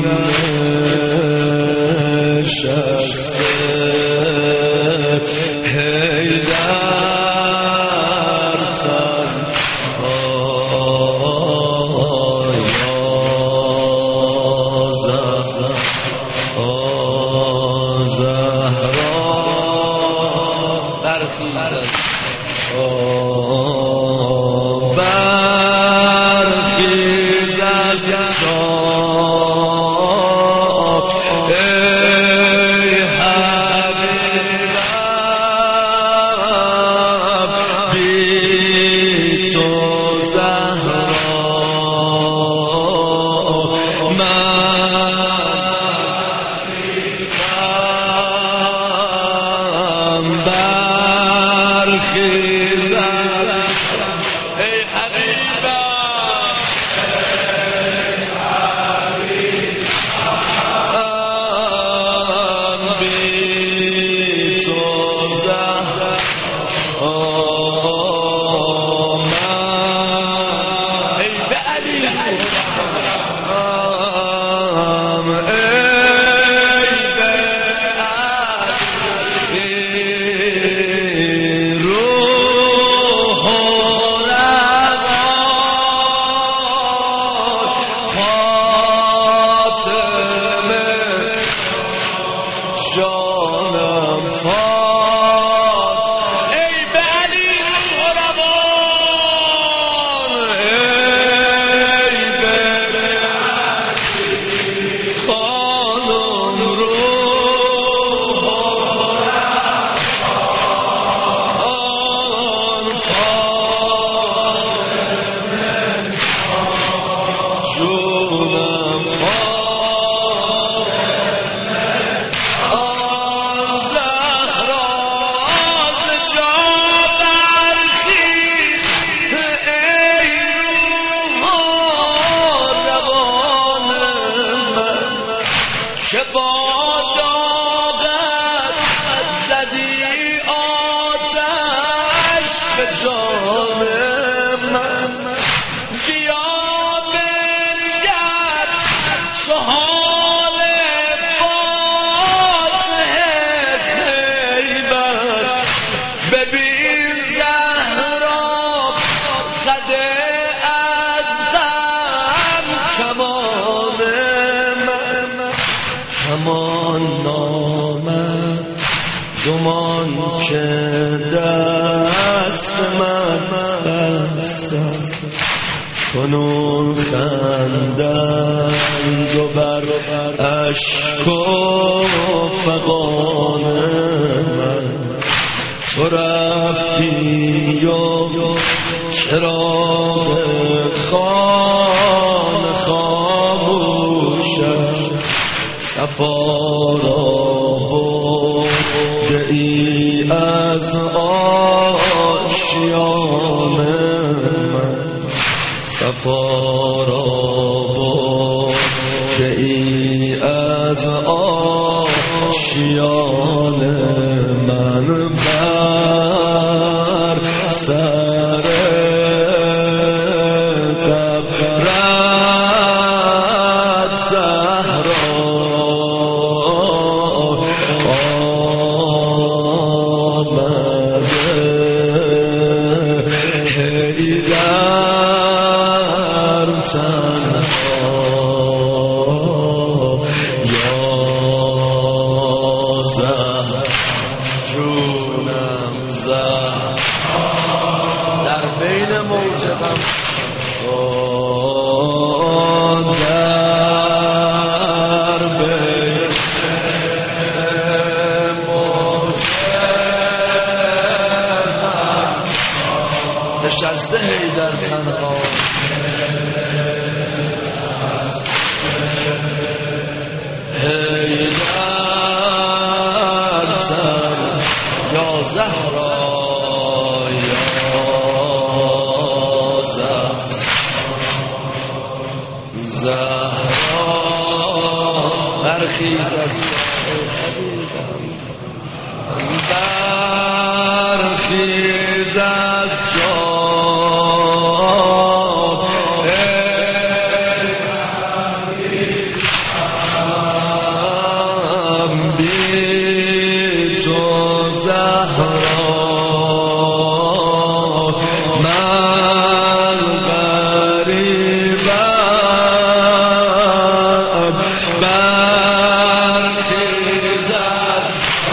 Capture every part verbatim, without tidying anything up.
نشسته حیدر تن آیا زهرا زهرا برخیزد جانم فاد ای به علی قربان ای به خانم روح آن فاطمه جونم فاد که با داغت زدی آتش به جان من بیا بنگر سحال فاتح خیبر ببین زهرا قده از غم کمان همان نامد گمان که دست من بستم کنون خندند و بر اشک و فغان من تو رفتی و چراغ خانه خاموشم صفا را برده ای از آشیان من صفا را برده ای از آشیان من بر سر قبرت زهرا جونم زهر در بین موجبم در بین موجبم نشسته حیدر تنها حیدر تن یا زهرا یا زهرا زهرا برخیز از برخیز از جا تو زهرا من غریبم برخیز از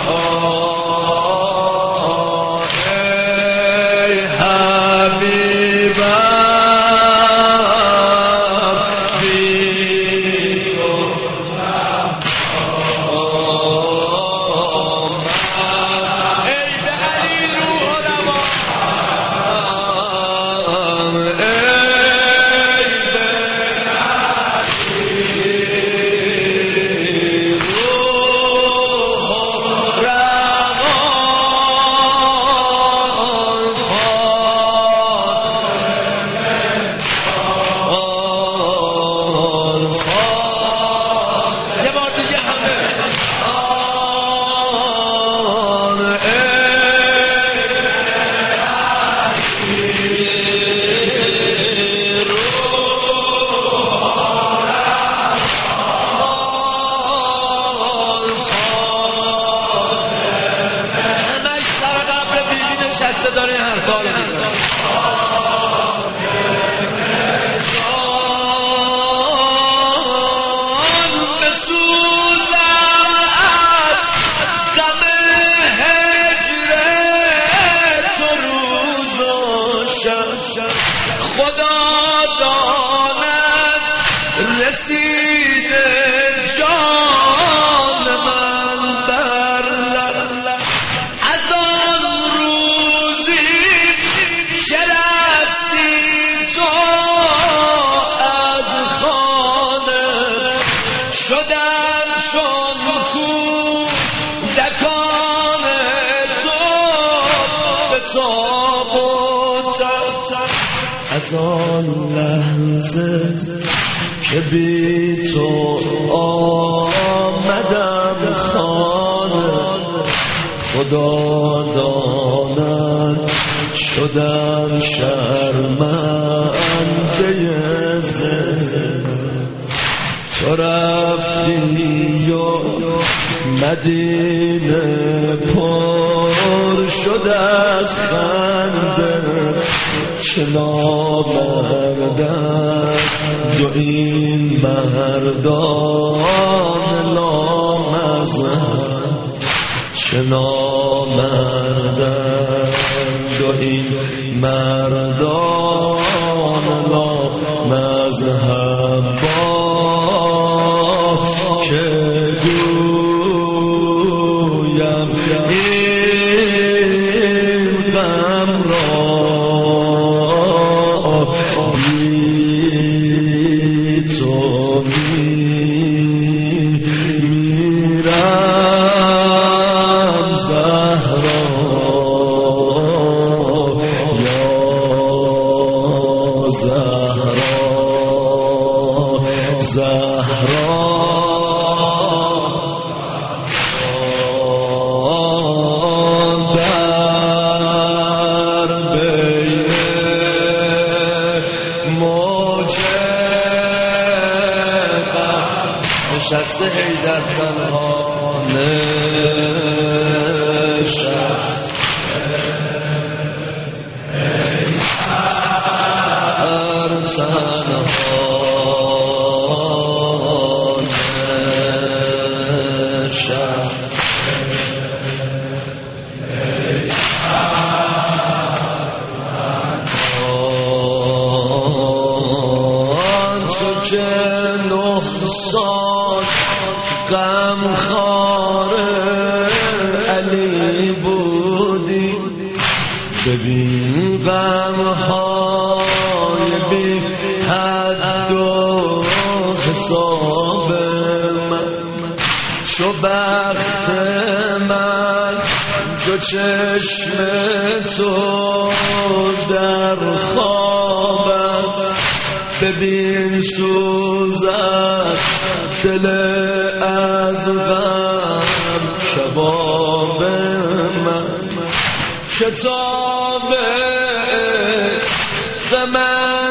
آه ای حبیبم نشسته داره این حرفا رو میزنه. خدا داند رسیده جان من بر لب از آن روزی که رفتی تو از خانه شدم چون کودکان تو به تابوت از آن لحظه که بی تو آمدم خانه خدا داند شدم شرمنده زنده تو رفتی و مدینه پر شد از خنده چه نامردن دو این مردان لامذهب چه نامردن دو این مردان لامذهب که گویم این غم را بی تو میرم زهرا یا زهرا زهرا نشسته حیدر تنها غم خاره علی بودی ببین غم های بی حد و حساب من چو بخت من دو چشم تو در خوابت ببین سوزد دل از غم شباب من کتاب من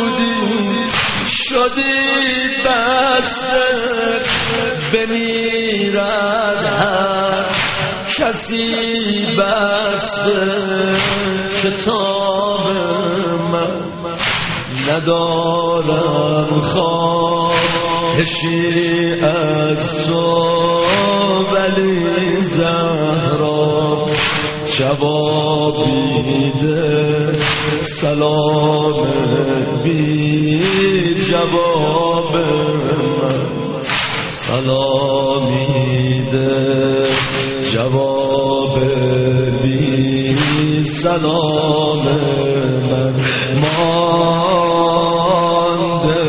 بودی شدی بسته به میرد هر کسی بسته کتاب من ندارم خواهشی از تو ولی زهرا جوابی ده سلام بی جواب من سلامی ده جواب بی سلام من مانده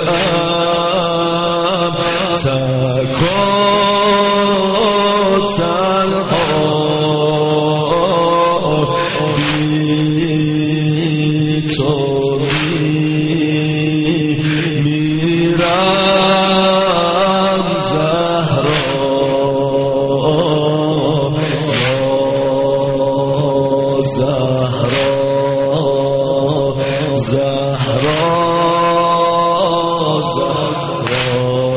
ام تکا تنها بی تو میرم زهرا زهرا زهرا زهرا